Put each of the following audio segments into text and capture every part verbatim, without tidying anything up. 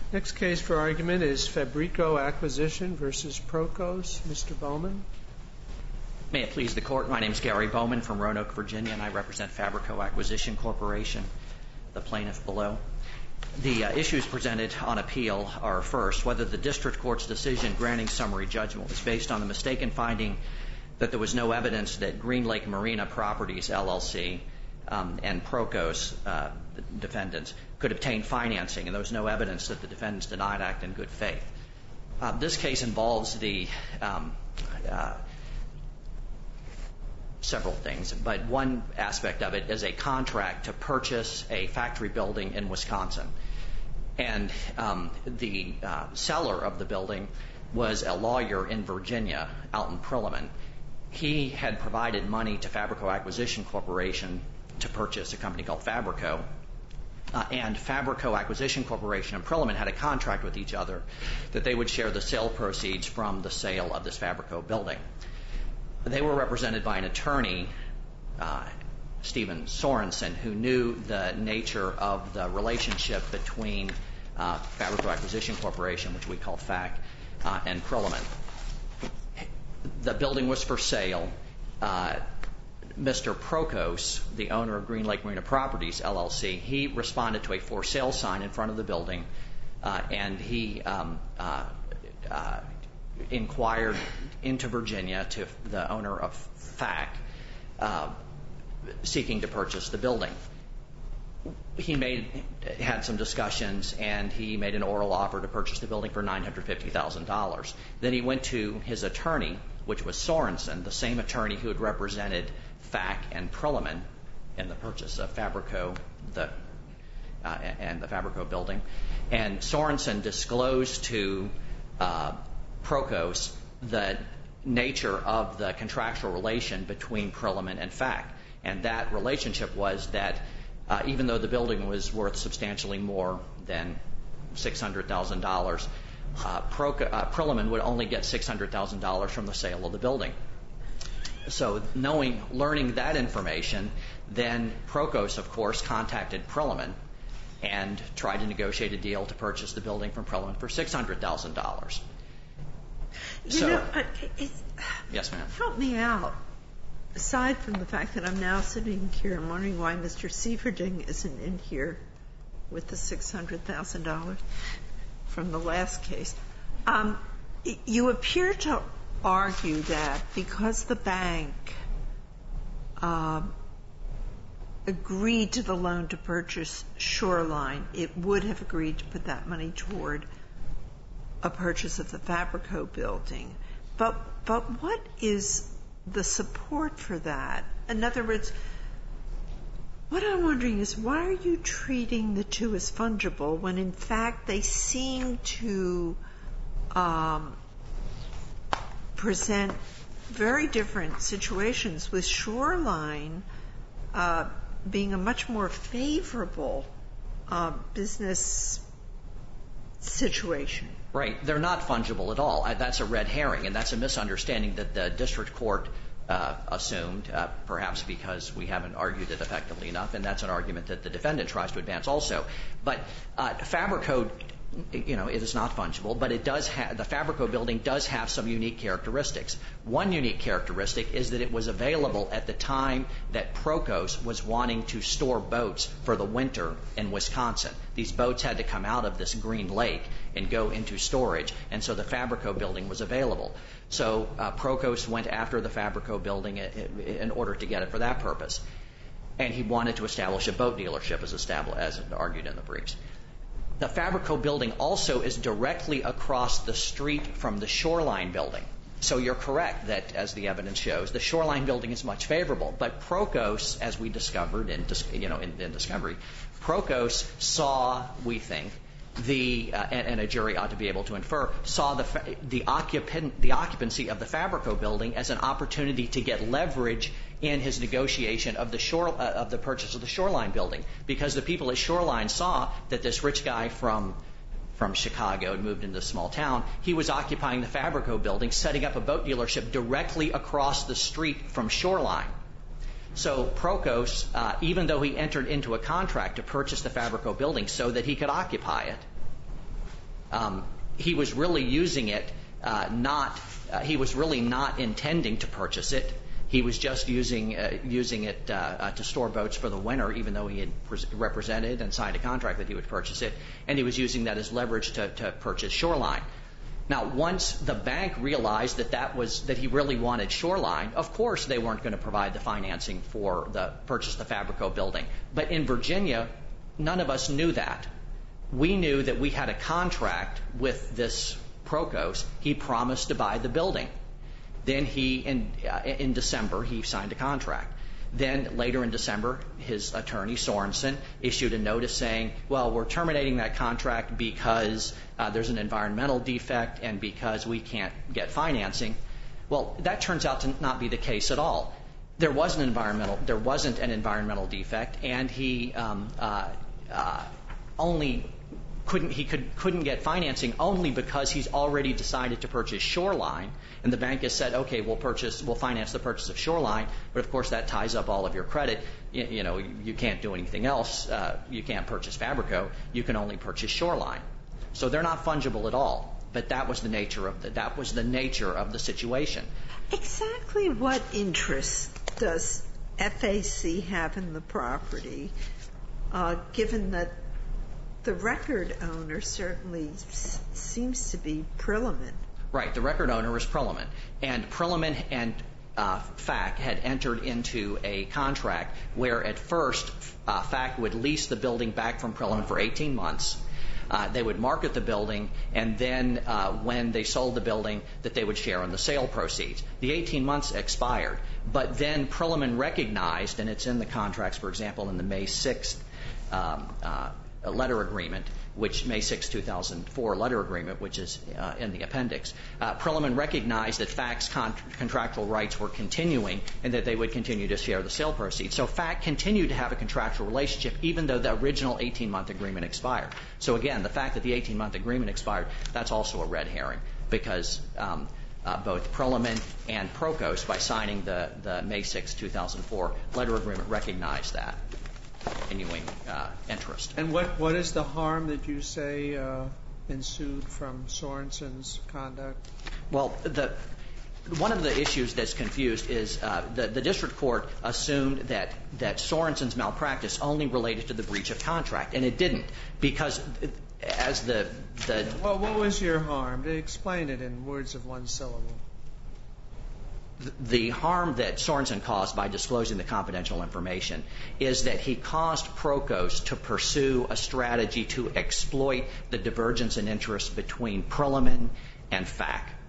Next case for argument is Fabrico Acquisition versus Prokos. Mister Bowman. May it please the Court, my name is Gary Bowman from Roanoke, Virginia, and I represent Fabrico Acquisition Corporation, the plaintiff below. The uh, issues presented on appeal are, first, whether the district court's decision granting summary judgment was based on the mistaken finding that there was no evidence that Green Lake Marina Properties, L L C, um, and Prokos, uh, the defendants, could obtain financing, and there was no evidence that the defendants did not act in good faith. Uh, this case involves the um, uh, several things, but one aspect of it is a contract to purchase a factory building in Wisconsin. And um, the uh, seller of the building was a lawyer in Virginia, Alton Perlman. He had provided money to Fabrico Acquisition Corporation to purchase a company called Fabrico. Uh, and Fabrico Acquisition Corporation and Perlman had a contract with each other that they would share the sale proceeds from the sale of this Fabrico building. They were represented by an attorney, uh, Stephen Sorensen, who knew the nature of the relationship between uh, Fabrico Acquisition Corporation, which we call F A C, uh, and Perlman. The building was for sale. Uh, Mister Prokos, the owner of Green Lake Marina Properties, L L C, he responded to a for sale sign in front of the building, uh, and he um, uh, uh, inquired into Virginia to the owner of F A C, uh, seeking to purchase the building. He made had some discussions, and he made an oral offer to purchase the building for nine hundred fifty thousand dollars. Then he went to his attorney, which was Sorensen, the same attorney who had represented F A C and Perlman in the purchase of Fabrico, the uh, and the Fabrico building. And Sorensen disclosed to uh, Prokos the nature of the contractual relation between Perlman and F A C. And that relationship was that uh, even though the building was worth substantially more than six hundred thousand dollars, uh, uh, Perlman would only get six hundred thousand dollars from the sale of the building. So knowing, learning that information, then Prokos, of course, contacted Perlman and tried to negotiate a deal to purchase the building from Perlman for six hundred thousand dollars. You so, know, it's, yes, ma'am. Help me out. Aside from the fact that I'm now sitting here and wondering why Mister Sieverding isn't in here with the six hundred thousand dollars from the last case, um, you appear to argue that because the bank uh, agreed to the loan to purchase Shoreline, it would have agreed to put that money toward a purchase of the Fabrico building. But but what is the support for that? In other words, what I'm wondering is, why are you treating the two as fungible when in fact they seem to um, present very different situations, with Shoreline uh, being a much more favorable uh, business situation? Right. They're not fungible at all. That's a red herring, and that's a misunderstanding that the district court uh, assumed, uh, perhaps because we haven't argued it effectively enough, and that's an argument that the defendant tries to advance also. But uh, Fabrico, you know, it is not fungible, but it does have, the Fabrico building does have some unique characteristics. One unique characteristic is that it was available at the time that Prokos was wanting to store boats for the winter in Wisconsin. These boats had to come out of this Green Lake and go into storage, and so the Fabrico building was available. So uh, Prokos went after the Fabrico building in order to get it for that purpose. And he wanted to establish a boat dealership, as, established, as argued in the briefs. The Fabrico building also is directly across the street from the Shoreline building. So you're correct that, as the evidence shows, the Shoreline building is much favorable. But Prokos, as we discovered in, you know, in, in discovery, Prokos saw, we think, the uh, and, and a jury ought to be able to infer, saw the the occupant the occupancy of the Fabrico building as an opportunity to get leverage in his negotiation of the shore uh, of the purchase of the Shoreline building, because the people at Shoreline saw that this rich guy from from Chicago had moved into a small town. He was occupying the Fabrico building, setting up a boat dealership directly across the street from Shoreline. So Prokos, uh, even though he entered into a contract to purchase the Fabrico building so that he could occupy it, um, he was really using it uh, not, uh, he was really not intending to purchase it. He was just using uh, using it uh, uh, to store boats for the winter, even though he had pre- represented and signed a contract that he would purchase it, and he was using that as leverage to, to purchase Shoreline. Now, once the bank realized that that was that he really wanted Shoreline, of course they weren't going to provide the financing for the purchase of the Fabrico building. But in Virginia, none of us knew that. We knew that we had a contract with this Procos. He promised to buy the building. Then he, in, uh, in December, he signed a contract. Then later in December, his attorney, Sorensen, issued a notice saying, well, we're terminating that contract because uh, there's an environmental defect and because we can't get financing. Well, that turns out to not be the case at all. There was an environmental, there wasn't an environmental defect, and he um, uh, uh, only couldn't he could couldn't get financing only because he's already decided to purchase Shoreline, and the bank has said, okay, we'll purchase, we'll finance the purchase of Shoreline, but of course that ties up all of your credit. You, you know, you can't do anything else. Uh, you can't purchase Fabrico. You can only purchase Shoreline. So they're not fungible at all. But that was the nature of the that was the nature of the situation. Exactly what interest does F A C have in the property, uh, given that the record owner certainly s- seems to be Prilliman? Right. The record owner is Prilliman. And Prilliman and uh, F A C had entered into a contract where at first uh, F A C would lease the building back from Prilliman for eighteen months. Uh, they would market the building, and then uh, when they sold the building, that they would share in the sale proceeds. The eighteen months expired, but then Prilliman recognized, and it's in the contracts, for example, in the May sixth um, uh, letter agreement, which May sixth, two thousand four letter agreement, which is uh, in the appendix. Uh, Prilliman recognized that F A C's con- contractual rights were continuing and that they would continue to share the sale proceeds. So F A C continued to have a contractual relationship even though the original eighteen-month agreement expired. So again, the fact that the eighteen-month agreement expired, that's also a red herring because um, uh, both Prilliman and Procos, by signing the, the May sixth, two thousand four letter agreement, recognized that continuing uh, interest. And what, what is the harm that you say uh, ensued from Sorensen's conduct? Well, the one of the issues that's confused is uh, the, the district court assumed that, that Sorensen's malpractice only related to the breach of contract, and it didn't, because as the... the well, what was your harm? Explain it in words of one syllable. The harm that Sorensen caused by disclosing the confidential information is that he caused Procos to pursue a strategy to exploit the divergence in interest between Prilliman and F A C.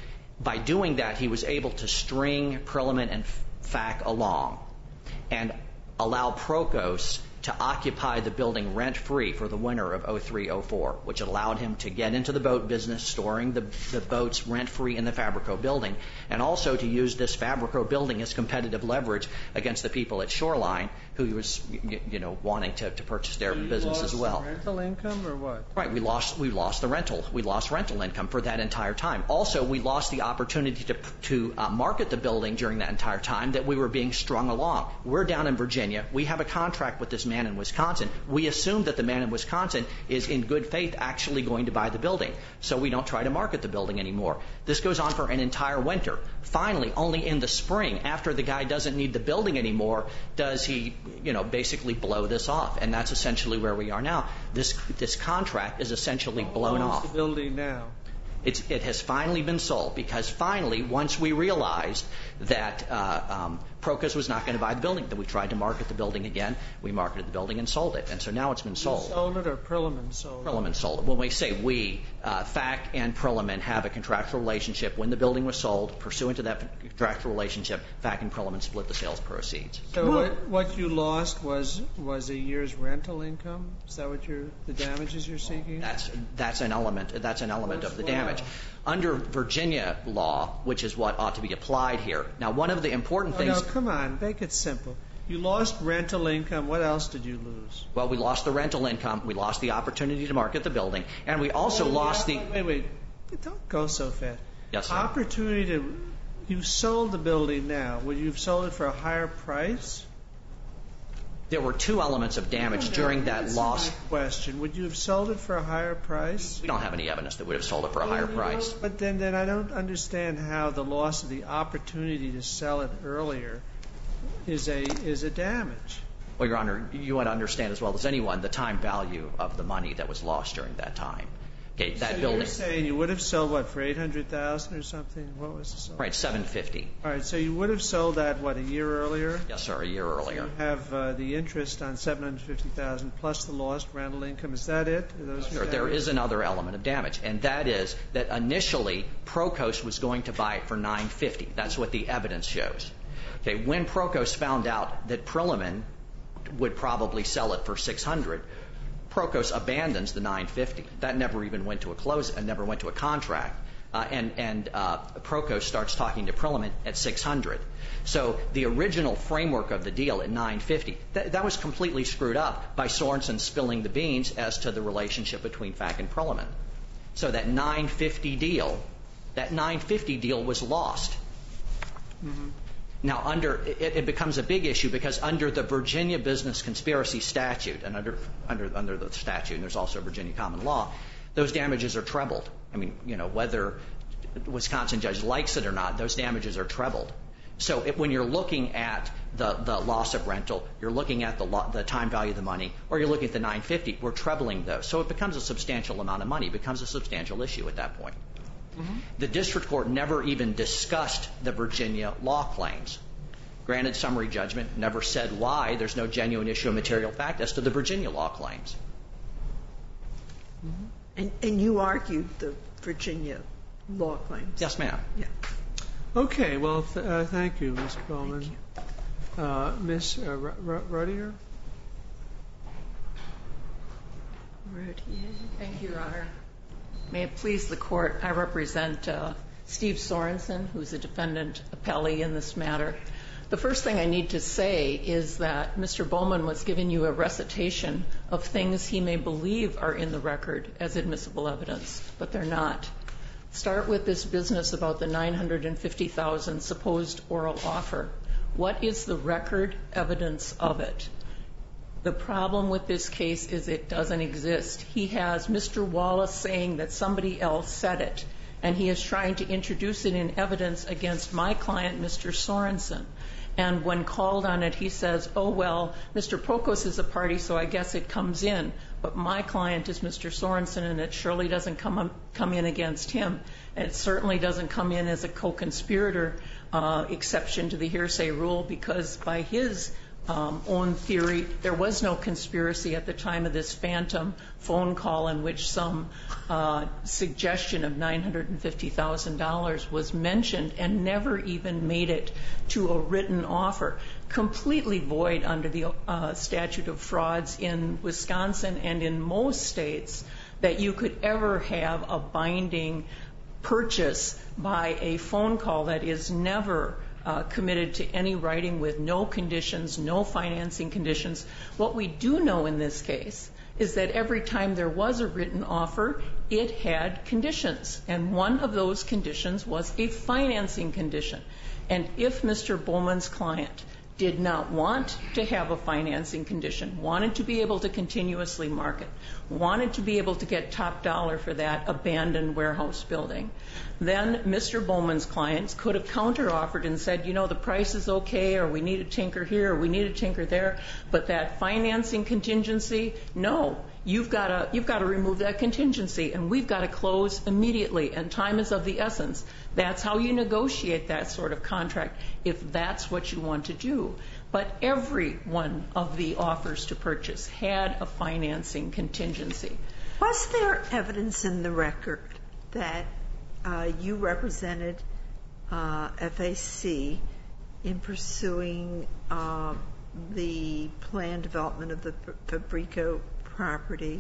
By doing that, he was able to string Prilliman and F A C along and allow Procos to occupy the building rent-free for the winter of oh three oh four, which allowed him to get into the boat business, storing the, the boats rent-free in the Fabrico building, and also to use this Fabrico building as competitive leverage against the people at Shoreline who he was, you know, wanting to, to purchase their you business as well. Lost the rental income or what? Right. We lost we lost the rental. We lost rental income for that entire time. Also, we lost the opportunity to to uh, market the building during that entire time that we were being strung along. We're down in Virginia. We have a contract with this man in Wisconsin. We assume that the man in Wisconsin is in good faith actually going to buy the building, so we don't try to market the building anymore. This goes on for an entire winter. Finally, only in the spring, after the guy doesn't need the building anymore, does he, you know, basically blow this off. And that's essentially where we are now. This this contract is essentially blown off. What's the building now? It's, it has finally been sold because finally, once we realized that uh, um, Procos was not going to buy the building, that we tried to market the building again, we marketed the building and sold it. And so now it's been sold. You sold it or Prilliman sold it? Prilliman sold it. When we say we, uh, F A C and Prilliman have a contractual relationship. When the building was sold, pursuant to that contractual relationship, F A C and Prilliman split the sales proceeds. So what, what you lost was was a year's rental income? Is that what you're, the damages you're seeking? That's that's an element. That's an element What's of the what damage. else? Under Virginia law, which is what ought to be applied here. Now, one of the important Oh, things. no, come on, make it simple. You lost rental income. What else did you lose? Well, we lost the rental income. We lost the opportunity to market the building, and we also Oh, lost yeah, the. Wait, wait. Don't go so fast. Yes, sir. Opportunity to. You sold the building now. Would you have sold it for a higher price? There were two elements of damage during that loss. Question: would you have sold it for a higher price? We don't have any evidence that would have sold it for a higher price. But then, then I don't understand how the loss of the opportunity to sell it earlier is a is a damage. Well, Your Honor, you want to understand as well as anyone the time value of the money that was lost during that time. Okay, that so building. You're saying you would have sold what for eight hundred thousand or something? What was the sold? Right, seven fifty. All right, so you would have sold that what a year earlier? Yes, sir, a year earlier. So you have uh, the interest on seven hundred fifty thousand plus the lost rental income. Is that it? Are those Sure, there is another element of damage, and that is that initially Procoast was going to buy it for nine fifty. That's what the evidence shows. Okay, when Procoast found out that Prilliman would probably sell it for six hundred, Procoast abandons the nine fifty. That never even went to a close and never went to a contract. Uh, and and uh, Procoast starts talking to Prilliman at six hundred. So the original framework of the deal at nine fifty, that, that was completely screwed up by Sorensen spilling the beans as to the relationship between F A C and Prilliman. So that nine fifty deal, that nine fifty deal was lost. Mm-hmm. Now, under it, it becomes a big issue because under the Virginia Business Conspiracy Statute, and under under under the statute, and there's also Virginia common law, those damages are trebled. I mean, you know, whether a Wisconsin judge likes it or not, those damages are trebled. So it, when you're looking at the, the loss of rental, you're looking at the lo- the time value of the money, or you're looking at the nine fifty, we're trebling those. So it becomes a substantial amount of money. It becomes a substantial issue at that point. Mm-hmm. The district court never even discussed the Virginia law claims. Granted summary judgment, never said why there's no genuine issue of material fact as to the Virginia law claims. Mm-hmm. And, and you argued the Virginia law claims? Yes, ma'am. Yeah. Okay. Well, th- uh, thank you, Miz Bowman. Thank you. Uh, Miz Uh, R- R- Rodier? Rodier. Thank you, Your Honor. May it please the Court, I represent uh, Steve Sorensen, who's a defendant appellee in this matter. The first thing I need to say is that Mister Bowman was giving you a recitation of things he may believe are in the record as admissible evidence, but they're not. Start with this business about the nine hundred fifty thousand dollars supposed oral offer. What is the record evidence of it? The problem with this case is it doesn't exist. He has Mister Wallace saying that somebody else said it, and he is trying to introduce it in evidence against my client, Mister Sorensen. And when called on it, he says, oh, well, Mister Procoast is a party, so I guess it comes in. But my client is Mister Sorensen, and it surely doesn't come, um, come in against him. And it certainly doesn't come in as a co-conspirator uh, exception to the hearsay rule, because by his Um, own theory, there was no conspiracy at the time of this phantom phone call in which some uh, suggestion of nine hundred fifty thousand dollars was mentioned and never even made it to a written offer. Completely void under the uh, statute of frauds in Wisconsin and in most states that you could ever have a binding purchase by a phone call that is never Uh, committed to any writing with no conditions, no financing conditions. What we do know in this case is that every time there was a written offer, it had conditions. And one of those conditions was a financing condition. And if Mister Bowman's client did not want to have a financing condition, wanted to be able to continuously market, wanted to be able to get top dollar for that abandoned warehouse building, then Mister Bowman's clients could have counter-offered and said, you know, the price is okay, or we need a tinker here, or we need a tinker there, but that financing contingency, no, you've got to you've got to remove that contingency, and we've got to close immediately, and time is of the essence. That's how you negotiate that sort of contract, if that's what you want to do. But every one of the offers to purchase had a financing contingency. Was there evidence in the record that uh, you represented uh, F A C in pursuing uh, the planned development of the Fabrico property?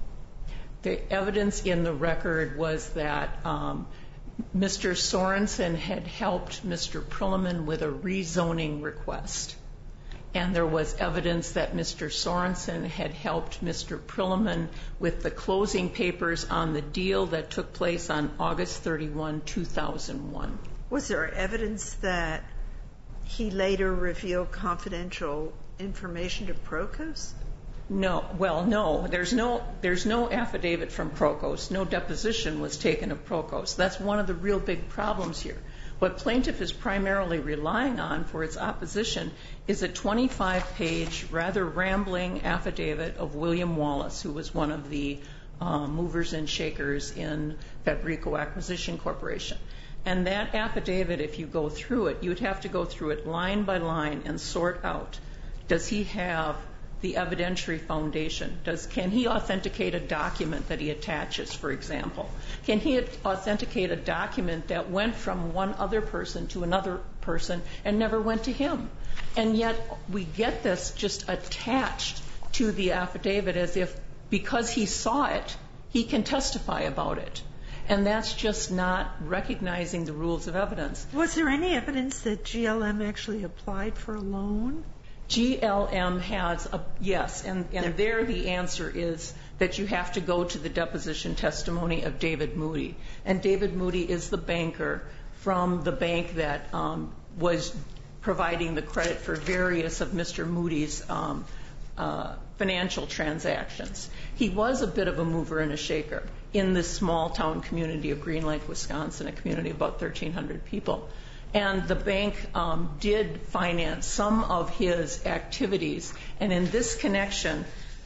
The evidence in the record was that um, Mister Sorensen had helped Mister Prilliman with a rezoning request. And there was evidence that Mister Sorensen had helped Mister Prilliman with the closing papers on the deal that took place on August thirty-first, two thousand one. Was there evidence that he later revealed confidential information to Prokos? No. Well, no. There's no there's no affidavit from Prokos. No deposition was taken of Prokos. That's one of the real big problems here. What plaintiff is primarily relying on for its opposition is a twenty-five page, rather rambling affidavit of William Wallace, who was one of the uh, movers and shakers in Fabrico Acquisition Corporation. And that affidavit, if you go through it, you would have to go through it line by line and sort out, does he have the evidentiary foundation? Does, can he authenticate a document that he attaches, for example? Can he authenticate a document that went from one other person to another person and never went to him? And yet we get this just attached to the affidavit as if because he saw it, he can testify about it. And that's just not recognizing the rules of evidence. Was there any evidence that G L M actually applied for a loan? G L M has a, yes, and, and there the answer is that you have to go to the deposition testimony of David Moody. And David Moody is the banker from the bank that um, was providing the credit for various of Mister Moody's um, uh, financial transactions. He was a bit of a mover and a shaker in this small town community of Green Lake, Wisconsin, a community of about thirteen hundred people. And the bank um, did finance some of his activities. And in this connection,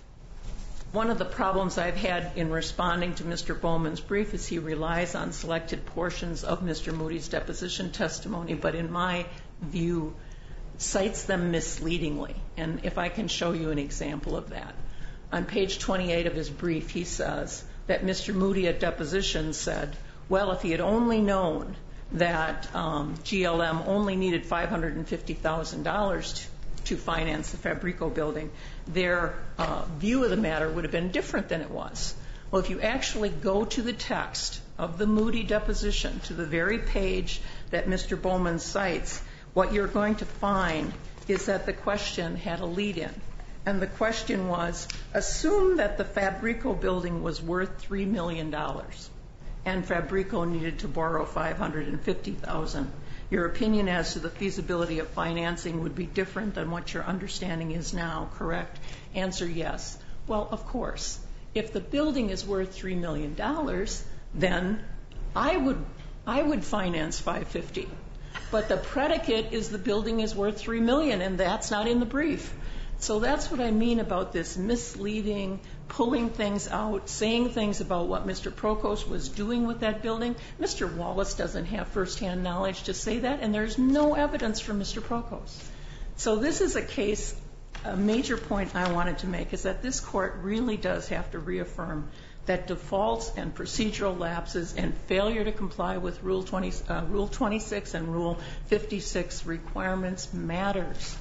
one of the problems I've had in responding to Mister Bowman's brief is he relies on selected portions of Mister Moody's deposition testimony, but in my view, cites them misleadingly. And if I can show you an example of that. On page twenty-eight of his brief, he says that Mister Moody at deposition said, well, if he had only known that um, G L M only needed five hundred fifty thousand dollars to, to finance the Fabrico building, their uh, view of the matter would have been different than it was. Well, if you actually go to the text of the Moody deposition, to the very page that Mister Bowman cites, what you're going to find is that the question had a lead-in. And the question was, assume that the Fabrico building was worth three million dollars. And Fabrico needed to borrow five hundred fifty thousand dollars. Your opinion as to the feasibility of financing would be different than what your understanding is now, correct? Answer, yes. Well, of course. If the building is worth three million dollars, then I would I would finance five hundred fifty thousand dollars. But the predicate is the building is worth three million dollars, and that's not in the brief. So that's what I mean about this misleading, pulling things out, saying things about what Mister Prokos was doing with that building. Mister Wallace doesn't have firsthand knowledge to say that, and there's no evidence from Mister Prokos. So this is a case, a major point I wanted to make is that this court really does have to reaffirm that defaults and procedural lapses and failure to comply with Rule twenty, uh, Rule twenty-six and Rule fifty-six requirements matters.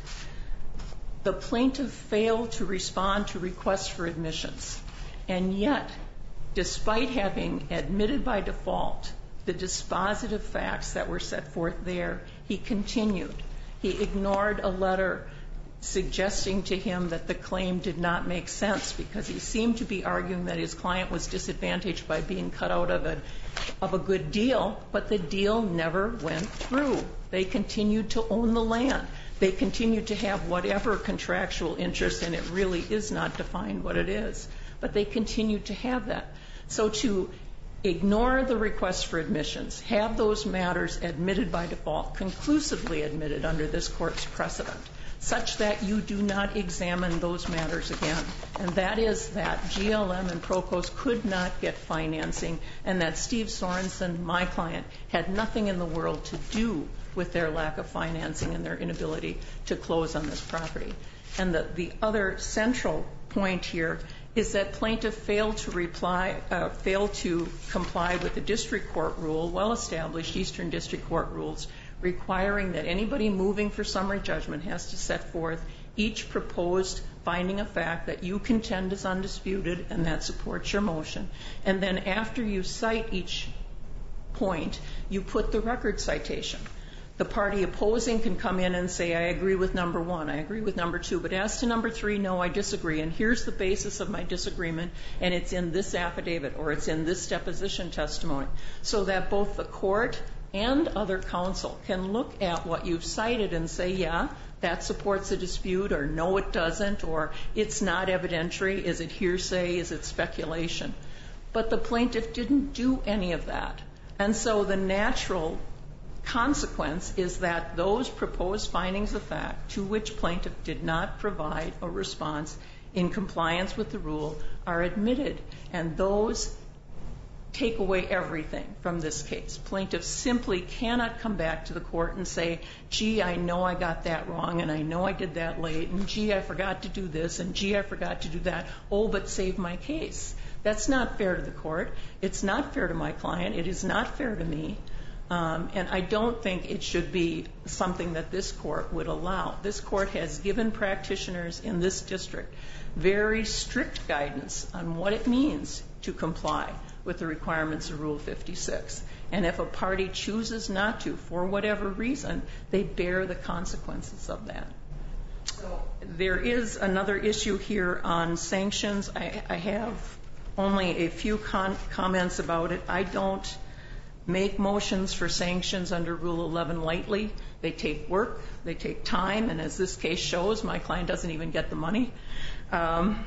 The plaintiff failed to respond to requests for admissions, and yet, despite having admitted by default the dispositive facts that were set forth there, he continued. He ignored a letter suggesting to him that the claim did not make sense because he seemed to be arguing that his client was disadvantaged by being cut out of a, of a good deal, but the deal never went through. They continued to own the land. They continue to have whatever contractual interest, and it really is not defined what it is. But they continue to have that. So to ignore the requests for admissions, have those matters admitted by default, conclusively admitted under this court's precedent, such that you do not examine those matters again. And that is that G L M and Prokos could not get financing, and that Steve Sorensen, my client, had nothing in the world to do with their lack of financing and their inability to close on this property. And the, the other central point here is that plaintiff failed to reply, uh, failed to comply with the district court rule, well-established Eastern District Court rules, requiring that anybody moving for summary judgment has to set forth each proposed finding of fact that you contend is undisputed and that supports your motion. And then after you cite each point, you put the record citation. The party opposing can come in and say, I agree with number one, I agree with number two, but as to number three, no, I disagree, and here's the basis of my disagreement, and it's in this affidavit or it's in this deposition testimony, so that both the court and other counsel can look at what you've cited and say, yeah, that supports a dispute, or no, it doesn't, or it's not evidentiary. Is it hearsay? Is it speculation? But the plaintiff didn't do any of that. And so the natural consequence is that those proposed findings of fact to which plaintiff did not provide a response in compliance with the rule are admitted, and those take away everything from this case. Plaintiff simply cannot come back to the court and say, gee, I know I got that wrong, and I know I did that late, and gee, I forgot to do this, and gee, I forgot to do that. Oh, but save my case. That's not fair to the court. It's not fair to my client. It is not fair to me. Um, and I don't think it should be something that this court would allow. This court has given practitioners in this district very strict guidance on what it means to comply with the requirements of Rule fifty-six. And if a party chooses not to, for whatever reason, they bear the consequences of that. So there is another issue here on sanctions. I, I have only a few con- comments about it. I don't make motions for sanctions under Rule eleven lightly. They take work, they take time, and as this case shows, my client doesn't even get the money. Um,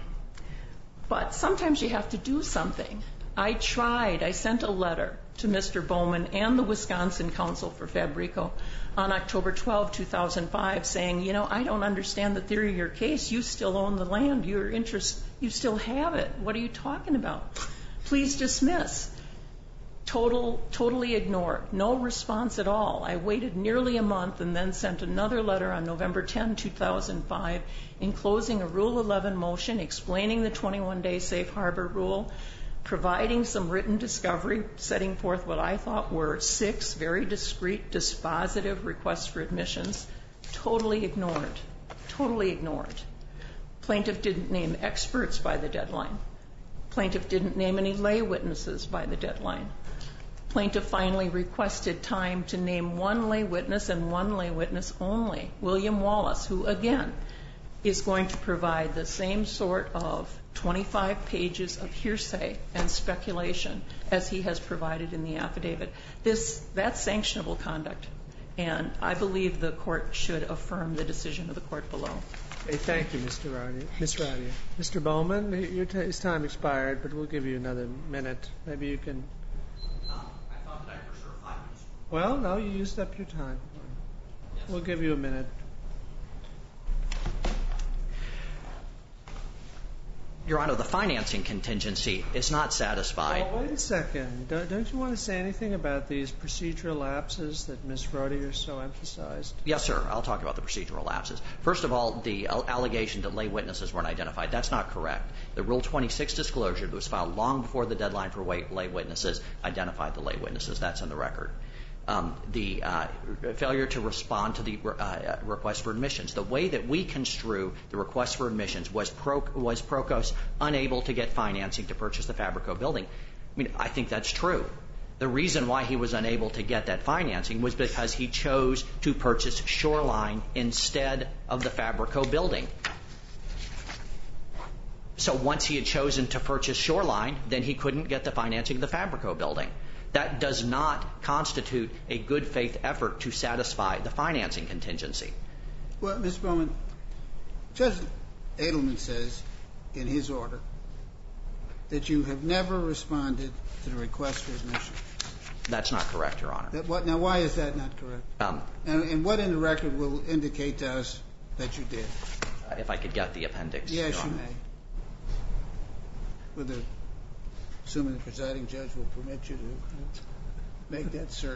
but sometimes you have to do something. I tried, I sent a letter to Mister Bowman and the Wisconsin Council for Fabrico on October twelfth, two thousand five, saying, you know, I don't understand the theory of your case. You still own the land. Your interest, you still have it. What are you talking about? Please dismiss. Total, totally ignored. No response at all. I waited nearly a month and then sent another letter on November tenth, two thousand five, enclosing a Rule eleven motion explaining the twenty-one day safe harbor rule, providing some written discovery, setting forth what I thought were six very discrete, dispositive requests for admissions. Totally ignored. Totally ignored. Plaintiff didn't name experts by the deadline. Plaintiff didn't name any lay witnesses by the deadline. Plaintiff finally requested time to name one lay witness and one lay witness only, William Wallace, who, again, is going to provide the same sort of twenty-five pages of hearsay and speculation as he has provided in the affidavit. This, that's sanctionable conduct, and I believe the court should affirm the decision of the court below. Okay, thank you, Mister Radia. Miz Radia. Mister Bowman, your t- his time expired, but we'll give you another minute. Maybe you can... Um, I thought that I reserved five minutes. Well, no, you used up your time. Yes. We'll give you a minute. Your Honor, the financing contingency is not satisfied. Well, wait a second. Don't, don't you want to say anything about these procedural lapses that Miz Rodier so emphasized? Yes, sir. I'll talk about the procedural lapses. First of all, the allegation that lay witnesses weren't identified, that's not correct. The Rule twenty-six disclosure that was filed long before the deadline for lay witnesses identified the lay witnesses. That's in the record. Um, the uh, failure to respond to the uh, request for admissions. The way that we construe the request for admissions was, Pro, was Procos unable to get financing to purchase the Fabrico building. I mean, I think that's true. The reason why he was unable to get that financing was because he chose to purchase Shoreline instead of the Fabrico building. So once he had chosen to purchase Shoreline, then he couldn't get the financing of the Fabrico building. That does not constitute a good faith effort to satisfy the financing contingency. Well, Mister Bowman, Judge Edelman says in his order that you have never responded to the request for admission. That's not correct, Your Honor. That what, now, why is that not correct? Um, and, and what in the record will indicate to us that you did? Uh, if I could get the appendix. Yes, Your you Honor. may. With the assuming the presiding judge will permit you to make that search.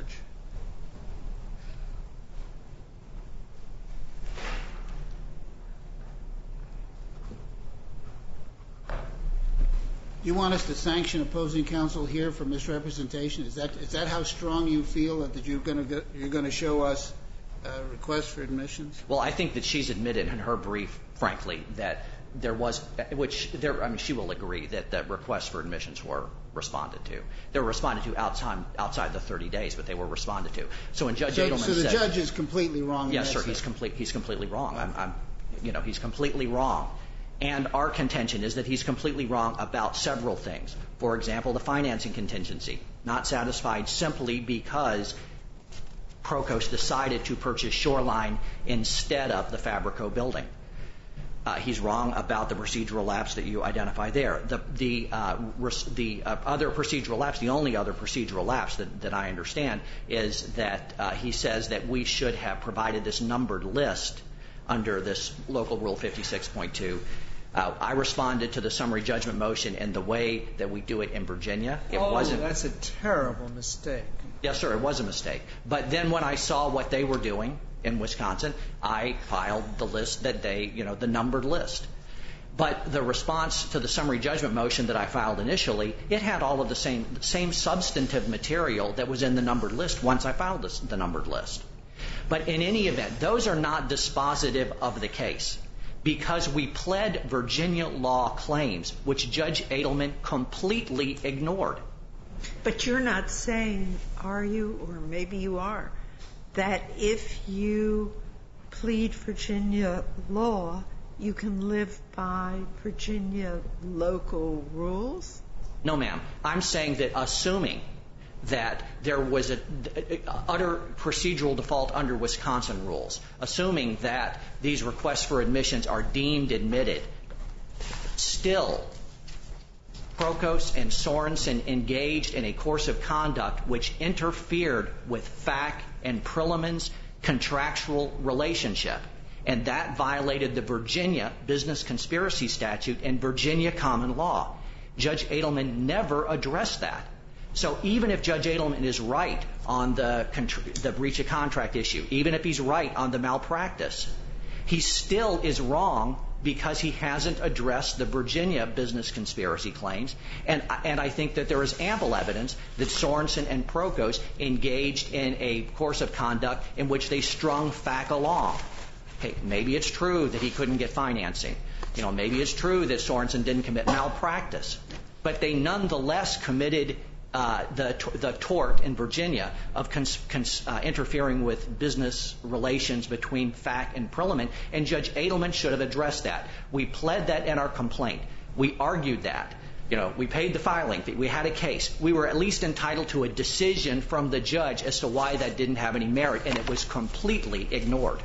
Do you want us to sanction opposing counsel here for misrepresentation? Is that is that how strong you feel that you're going to you're going to show us a request for admissions? Well, I think that she's admitted in her brief, frankly, that there was, which there, I mean, she will agree that the requests for admissions were responded to. They were responded to outside, outside the thirty days, but they were responded to. So when Judge so, Edelman so the said, judge is completely wrong. Yes, sir. He's set. complete. He's completely wrong. I'm, I'm, you know, he's completely wrong. And our contention is that he's completely wrong about several things. For example, the financing contingency, not satisfied simply because Procost decided to purchase Shoreline instead of the Fabrico building. Uh, he's wrong about the procedural lapse that you identify there. The, the, uh, res, the uh, other procedural lapse, the only other procedural lapse that, that I understand, is that uh, he says that we should have provided this numbered list under this local rule fifty-six point two. Uh, I responded to the summary judgment motion in the way that we do it in Virginia. It oh, wasn't. That's a terrible mistake. Yes, sir, it was a mistake. But then when I saw what they were doing in Wisconsin, I filed the list that they, you know, the numbered list. But the response to the summary judgment motion that I filed initially, it had all of the same same substantive material that was in the numbered list once I filed this, the numbered list. But in any event, those are not dispositive of the case, because we pled Virginia law claims, which Judge Edelman completely ignored. But you're not saying, are you, or maybe you are, that if you plead Virginia law, you can live by Virginia local rules? No, ma'am. I'm saying that assuming that there was a, a, a utter procedural default under Wisconsin rules, assuming that these requests for admissions are deemed admitted, still Procost and Sorensen engaged in a course of conduct which interfered with F A C and Prilliman's contractual relationship, and that violated the Virginia business conspiracy statute and Virginia common law. Judge Edelman never addressed that. So even if Judge Edelman is right on the, the breach of contract issue, even if he's right on the malpractice, he still is wrong because he hasn't addressed the Virginia business conspiracy claims. And, and I think that there is ample evidence that Sorensen and Procost engaged in a course of conduct in which they strung F A C along. Hey, maybe it's true that he couldn't get financing. You know, maybe it's true that Sorensen didn't commit malpractice. But they nonetheless committed Uh, the, the tort in Virginia of cons, cons, uh, interfering with business relations between F A C and Prilliman, and Judge Edelman should have addressed that. We pled that in our complaint. We argued that. You know, we paid the filing fee. We had a case. We were at least entitled to a decision from the judge as to why that didn't have any merit, and it was completely ignored.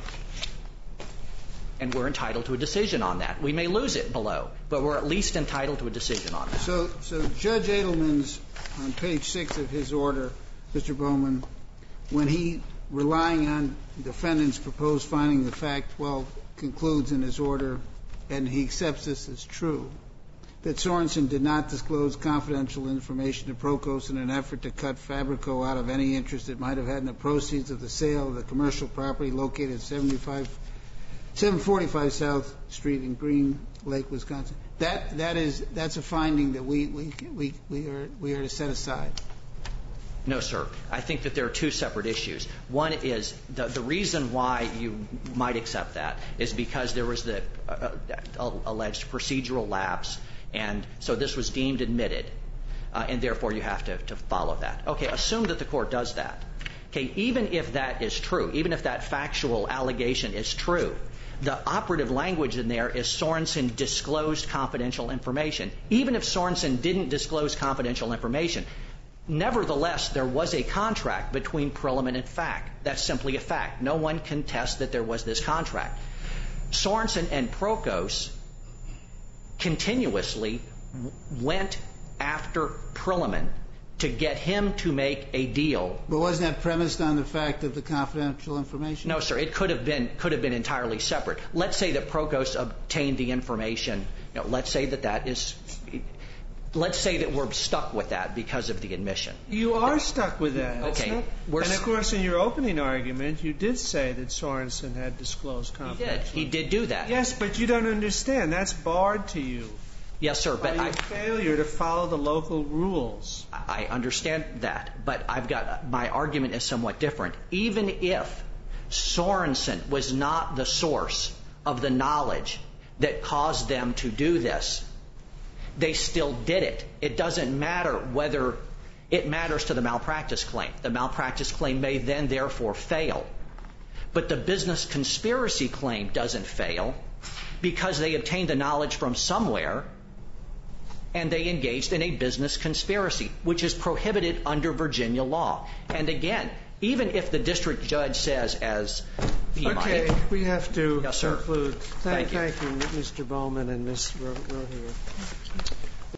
And we're entitled to a decision on that. We may lose it below, but we're at least entitled to a decision on that. So, so Judge Edelman's, on page six of his order, Mister Bowman, when he, relying on defendant's proposed finding of fact, well, concludes in his order, and he accepts this as true, that Sorensen did not disclose confidential information to Procost in an effort to cut Fabrico out of any interest it might have had in the proceeds of the sale of the commercial property located at seventy-five seven forty-five South Street in Green Lake, Wisconsin. That that is that's a finding that we we we we are we are to set aside. No, sir. I think that there are two separate issues. One is the the reason why you might accept that is because there was the uh, uh, alleged procedural lapse, and so this was deemed admitted, uh, and therefore you have to to follow that. Okay, assume that the court does that. Okay, even if that is true, even if that factual allegation is true, the operative language in there is Sorensen disclosed confidential information. Even if Sorensen didn't disclose confidential information, nevertheless, there was a contract between Prilliman and F A C. That's simply a fact. No one contests that there was this contract. Sorensen and Procost continuously went after Prilliman to get him to make a deal. But wasn't that premised on the fact of the confidential information? No, sir. It could have been could have been entirely separate. Let's say that Procost obtained the information. You know, let's say that that is. Let's say that we're stuck with that because of the admission. You are stuck with that. Okay. Not, We're and of course, in your opening argument, you did say that Sorensen had disclosed confidential. He did. He did do that. Yes, but you don't understand. That's barred to you. Yes, sir. But by I your failure to follow the local rules. I understand that, but I've got my argument is somewhat different. Even if Sorensen was not the source of the knowledge that caused them to do this, they still did it. It doesn't matter whether it matters to the malpractice claim. The malpractice claim may then therefore fail. But the business conspiracy claim doesn't fail because they obtained the knowledge from somewhere and they engaged in a business conspiracy, which is prohibited under Virginia law. And again, even if the district judge says, as he Okay, might. we have to Yes, sir. conclude. Thank, Thank you. thank you, Mister Bowman and Miz Rohier.